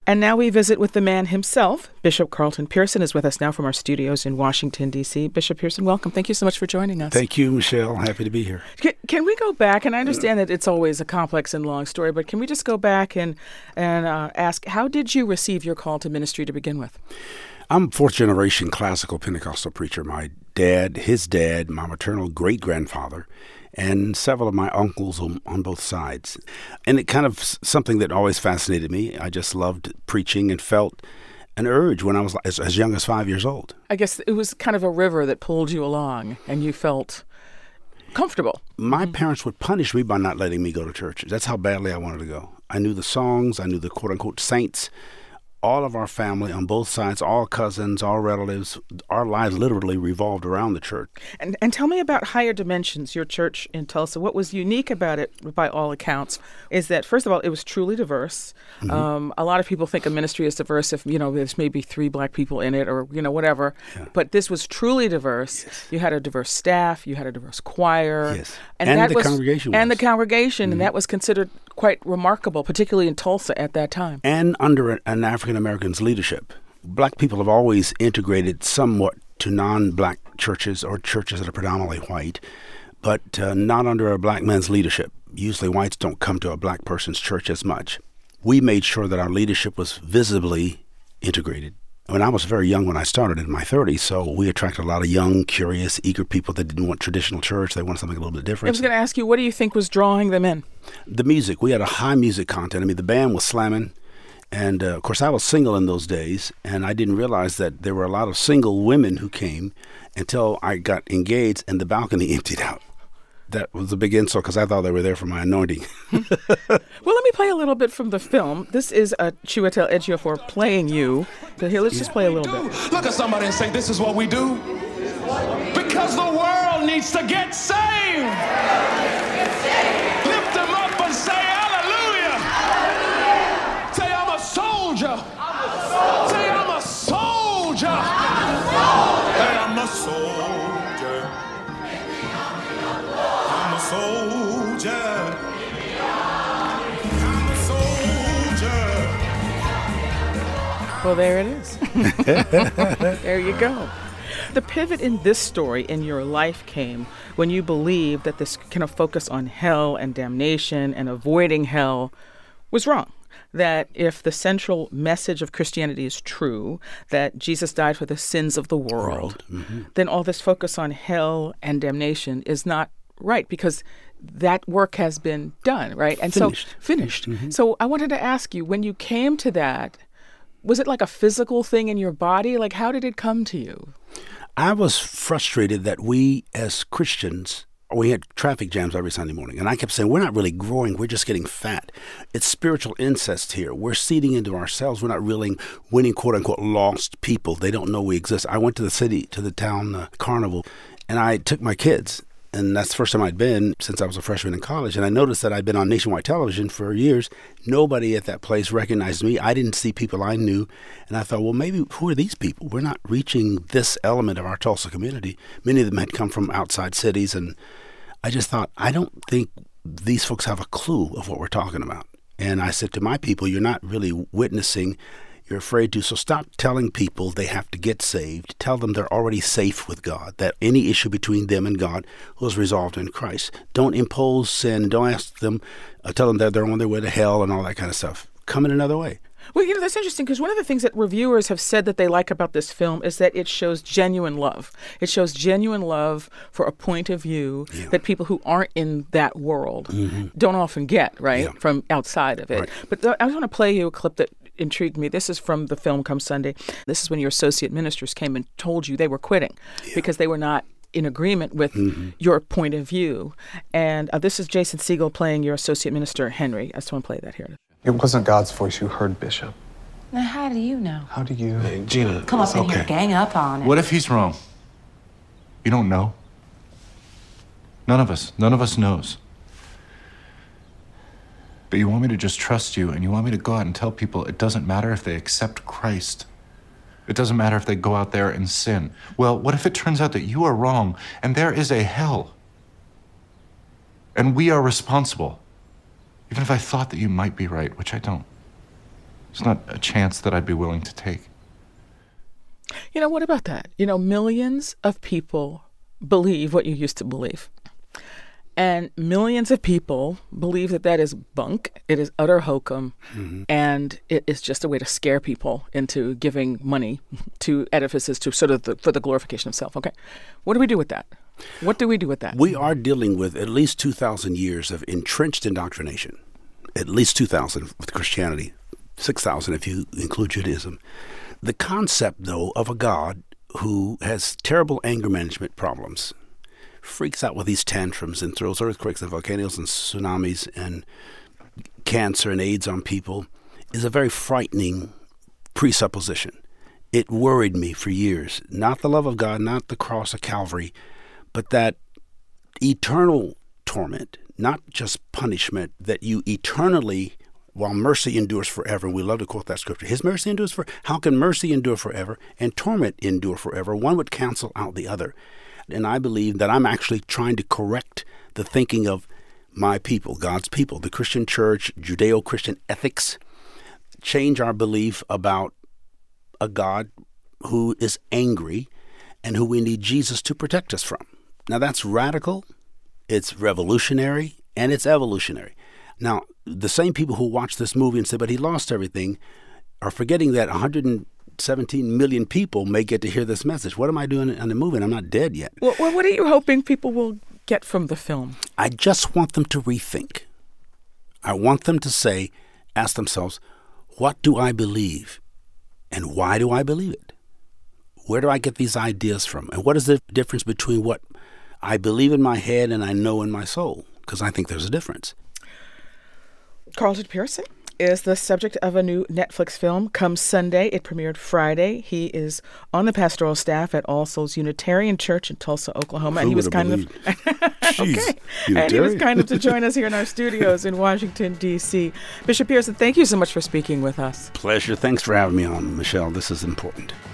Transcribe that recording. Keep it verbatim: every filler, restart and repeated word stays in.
And now we visit with the man himself. Bishop Carlton Pearson is with us now from our studios in Washington, D C Bishop Pearson, welcome. Thank you so much for joining us. Thank you, Michelle. Happy to be here. Can, can we go back? And I understand that it's always a complex and long story, but can we just go back and, and uh, ask, how did you receive your call to ministry to begin with? I'm fourth generation classical Pentecostal preacher. My dad, his dad, my maternal great-grandfather, and several of my uncles on, on both sides. And it kind of something that always fascinated me. I just loved preaching and felt an urge when I was as, as young as five years old. I guess it was kind of a river that pulled you along and you felt comfortable. My mm-hmm. parents would punish me by not letting me go to church. That's how badly I wanted to go. I knew the songs. I knew the quote-unquote saints. All of our family on both sides, all cousins, all relatives, our lives literally revolved around the church. And and tell me about Higher Dimensions, your church in Tulsa. What was unique about it, by all accounts, is that, first of all, it was truly diverse. Mm-hmm. Um, a lot of people think a ministry is diverse if, you know, there's maybe three black people in it or, you know, whatever. Yeah. But this was truly diverse. Yes. You had a diverse staff. You had a diverse choir. Yes. And, and that the was, congregation And was. the congregation. Mm-hmm. And that was considered quite remarkable, particularly in Tulsa at that time. And under an African American's leadership. Black people have always integrated somewhat to non-black churches or churches that are predominantly white, but uh, not under a black man's leadership. Usually whites don't come to a black person's church as much. We made sure that our leadership was visibly integrated. When I was very young when I started in my thirties, so we attracted a lot of young, curious, eager people that didn't want traditional church. They wanted something a little bit different. I was going to ask you, what do you think was drawing them in? The music. We had a high music content. I mean, the band was slamming. And, uh, of course, I was single in those days, and I didn't realize that there were a lot of single women who came until I got engaged and the balcony emptied out. That was a big insult because I thought they were there for my anointing. Well, let me play a little bit from the film. This is uh, Chiwetel Ejiofor playing you. So here, let's yeah. just play a little bit. Look at somebody and say, this is what we do. Because the world needs to get saved. Lift them up and say, soldier. I'm a soldier. Say I'm a soldier. I'm a soldier. Say I'm a soldier. I'm a soldier. I'm a soldier. Well, there it is. There you go. The pivot in this story in your life came when you believed that this kind of focus on hell and damnation and avoiding hell was wrong. That if the central message of Christianity is true, that Jesus died for the sins of the world, world. Mm-hmm. then all this focus on hell and damnation is not right because that work has been done, right? And finished. so finished. Mm-hmm. So I wanted to ask you, when you came to that, was it like a physical thing in your body? Like, how did it come to you? I was frustrated that we as Christians, we had traffic jams every Sunday morning. And I kept saying, we're not really growing. We're just getting fat. It's spiritual incest here. We're seeding into ourselves. We're not really winning, quote unquote, lost people. They don't know we exist. I went to the city, to the town uh, carnival, and I took my kids. And that's the first time I'd been since I was a freshman in college. And I noticed that I'd been on nationwide television for years. Nobody at that place recognized me. I didn't see people I knew. And I thought, well, maybe who are these people? We're not reaching this element of our Tulsa community. Many of them had come from outside cities. And I just thought, I don't think these folks have a clue of what we're talking about. And I said to my people, you're not really witnessing. You're afraid to. So stop telling people they have to get saved. Tell them they're already safe with God, that any issue between them and God was resolved in Christ. Don't impose sin. Don't ask them, uh, tell them that they're on their way to hell and all that kind of stuff. Come in another way. Well, you know, that's interesting because one of the things that reviewers have said that they like about this film is that it shows genuine love. It shows genuine love for a point of view yeah. that people who aren't in that world mm-hmm. don't often get, right, yeah. from outside of it. Right. But th- I want to play you a clip that intrigued me. This is from the film Come Sunday. This is when your associate ministers came and told you they were quitting yeah. because they were not in agreement with mm-hmm. your point of view. And uh, this is Jason Segel playing your associate minister, Henry. I just want to play that here. It wasn't God's voice you heard, Bishop. Now, how do you know? How do you? Hey, Gina, come up in okay. here, gang up on it. What if he's wrong? You don't know. None of us, none of us knows. But you want me to just trust you, and you want me to go out and tell people it doesn't matter if they accept Christ. It doesn't matter if they go out there and sin. Well, what if it turns out that you are wrong, and there is a hell? And we are responsible. Even if I thought that you might be right, which I don't. It's not a chance that I'd be willing to take. You know, what about that? You know, millions of people believe what you used to believe. And millions of people believe that that is bunk. It is utter hokum. Mm-hmm. And it is just a way to scare people into giving money to edifices to sort of the, for the glorification of self. Okay. What do we do with that? What do we do with that? We are dealing with at least two thousand years of entrenched indoctrination. At least two thousand with Christianity. six thousand if you include Judaism. The concept, though, of a God who has terrible anger management problems, freaks out with these tantrums and throws earthquakes and volcanoes and tsunamis and cancer and AIDS on people, is a very frightening presupposition. It worried me for years. Not the love of God, not the cross of Calvary, but that eternal torment, not just punishment, that you eternally, while mercy endures forever, and we love to quote that scripture, his mercy endures forever. How can mercy endure forever and torment endure forever? One would cancel out the other. And I believe that I'm actually trying to correct the thinking of my people, God's people, the Christian church, Judeo-Christian ethics, change our belief about a God who is angry and who we need Jesus to protect us from. Now, that's radical, it's revolutionary, and it's evolutionary. Now, the same people who watch this movie and say, but he lost everything, are forgetting that one hundred seventeen million people may get to hear this message. What am I doing in the movie? And I'm not dead yet. Well, what are you hoping people will get from the film? I just want them to rethink. I want them to say, ask themselves, what do I believe? And why do I believe it? Where do I get these ideas from? And what is the difference between what I believe in my head and I know in my soul? Because I think there's a difference. Carlton Pearson is the subject of a new Netflix film. Comes Sunday. It premiered Friday. He is on the pastoral staff at All Souls Unitarian Church in Tulsa, Oklahoma. Who and he was kind believed? of okay. And he was kind of to join us here in our studios in Washington, D C. Bishop Pearson, thank you so much for speaking with us. Pleasure. Thanks for having me on, Michelle. This is important.